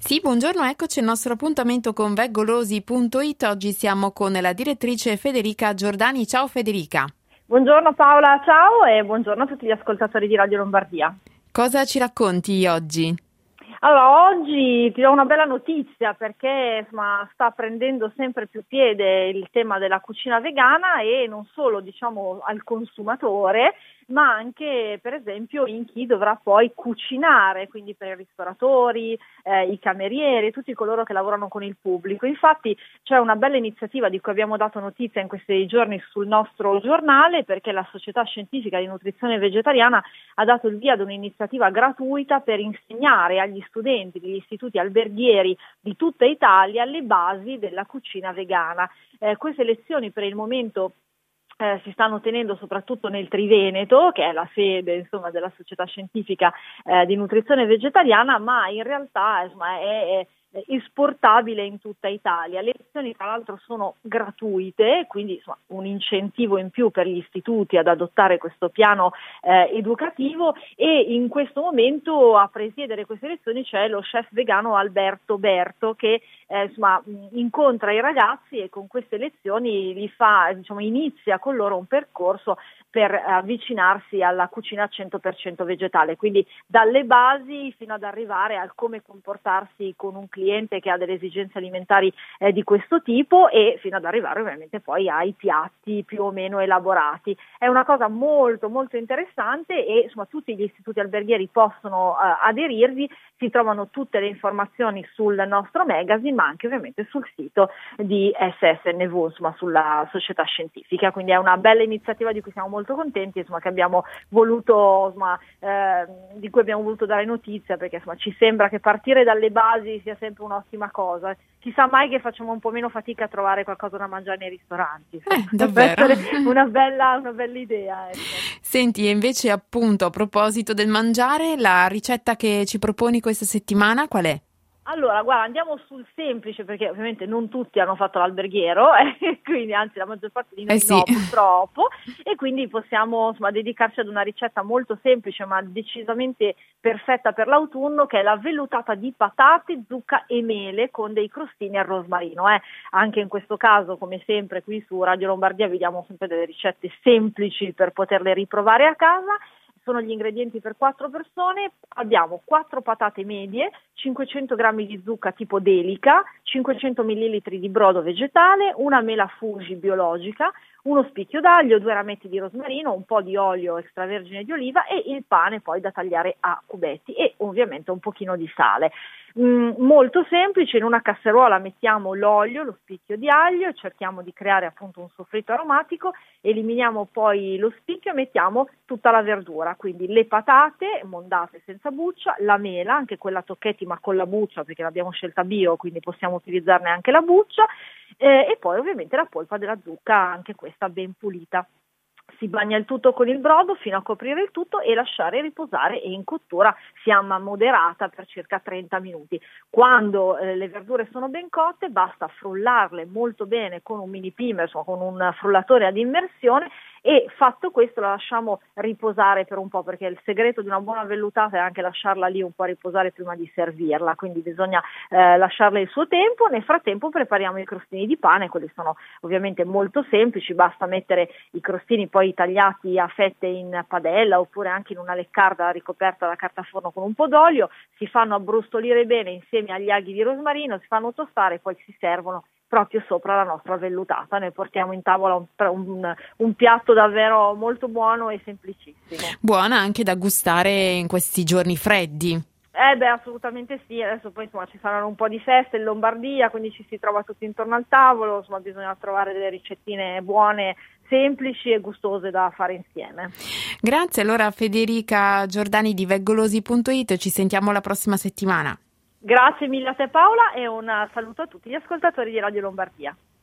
Sì, buongiorno, eccoci al nostro appuntamento con veggolosi.it. Oggi siamo con la direttrice Federica Giordani. Ciao Federica. Buongiorno Paola, ciao e buongiorno a tutti gli ascoltatori di Radio Lombardia. Cosa ci racconti oggi? Allora, oggi ti do una bella notizia perché sta prendendo sempre più piede il tema della cucina vegana e non solo, al consumatore, ma anche per esempio in chi dovrà poi cucinare, quindi per i ristoratori, i camerieri, tutti coloro che lavorano con il pubblico. Infatti c'è una bella iniziativa di cui abbiamo dato notizia in questi giorni sul nostro giornale, perché la Società Scientifica di Nutrizione Vegetariana ha dato il via ad un'iniziativa gratuita per insegnare agli studenti degli istituti alberghieri di tutta Italia le basi della cucina vegana. Queste lezioni per il momento si stanno tenendo soprattutto nel Triveneto, che è la sede della Società Scientifica di Nutrizione Vegetariana, ma in realtà è esportabile in tutta Italia. Le lezioni tra l'altro sono gratuite, quindi un incentivo in più per gli istituti ad adottare questo piano educativo, e in questo momento a presiedere queste lezioni c'è lo chef vegano Alberto Berto, che incontra i ragazzi e con queste lezioni inizia con loro un percorso per avvicinarsi alla cucina 100% vegetale, quindi dalle basi fino ad arrivare al come comportarsi con un cliente che ha delle esigenze alimentari di questo tipo, e fino ad arrivare ovviamente poi ai piatti più o meno elaborati. È una cosa molto molto interessante e tutti gli istituti alberghieri possono aderirvi. Si trovano tutte le informazioni sul nostro magazine, ma anche ovviamente sul sito di SSNV, sulla società scientifica. Quindi è una bella iniziativa di cui siamo molto contenti, che abbiamo voluto, di cui abbiamo voluto dare notizia, perché ci sembra che partire dalle basi sia sempre un'ottima cosa. Chissà mai che facciamo un po' meno fatica a trovare qualcosa da mangiare nei ristoranti. Davvero? Una bella idea. Ecco. Senti, e invece appunto a proposito del mangiare, la ricetta che ci proponi questa settimana qual è? Allora, guarda, andiamo sul semplice, perché ovviamente non tutti hanno fatto l'alberghiero, quindi anzi la maggior parte di noi Sì. no, purtroppo, e quindi possiamo dedicarci ad una ricetta molto semplice ma decisamente perfetta per l'autunno, che è la vellutata di patate, zucca e mele con dei crostini al rosmarino. Anche in questo caso, come sempre, qui su Radio Lombardia vi diamo sempre delle ricette semplici per poterle riprovare a casa. Sono gli ingredienti per 4 persone: abbiamo 4 patate medie, 500 g di zucca tipo delica, 500 ml di brodo vegetale, una mela Fuji biologica, uno spicchio d'aglio, 2 rametti di rosmarino, un po' di olio extravergine di oliva e il pane poi da tagliare a cubetti, e ovviamente un pochino di sale. Molto semplice. In una casseruola mettiamo l'olio, lo spicchio di aglio e cerchiamo di creare appunto un soffritto aromatico. Eliminiamo poi lo spicchio e mettiamo tutta la verdura, quindi le patate mondate senza buccia, la mela, anche quella a tocchetti ma con la buccia, perché l'abbiamo scelta bio, quindi possiamo utilizzarne anche la buccia, e poi ovviamente la polpa della zucca, anche questa ben pulita. Si bagna il tutto con il brodo fino a coprire il tutto e lasciare riposare, e in cottura fiamma moderata per circa 30 minuti. Quando le verdure sono ben cotte, basta frullarle molto bene con un mini primer, con un frullatore ad immersione, e fatto questo la lasciamo riposare per un po', perché il segreto di una buona vellutata è anche lasciarla lì un po' a riposare prima di servirla, quindi bisogna lasciarle il suo tempo. Nel frattempo prepariamo i crostini di pane. Quelli sono ovviamente molto semplici, basta mettere i crostini poi tagliati a fette in padella oppure anche in una leccarda ricoperta da carta forno con un po' d'olio, si fanno abbrustolire bene insieme agli aghi di rosmarino, si fanno tostare e poi si servono proprio sopra la nostra vellutata. Noi portiamo in tavola un piatto davvero molto buono e semplicissimo. Buona anche da gustare in questi giorni freddi. Assolutamente sì. Adesso poi ci saranno un po' di feste in Lombardia, quindi ci si trova tutti intorno al tavolo, bisogna trovare delle ricettine buone, semplici e gustose da fare insieme. Grazie allora Federica Giordani di veggolosi.it, ci sentiamo la prossima settimana. Grazie mille a te Paola, e un saluto a tutti gli ascoltatori di Radio Lombardia.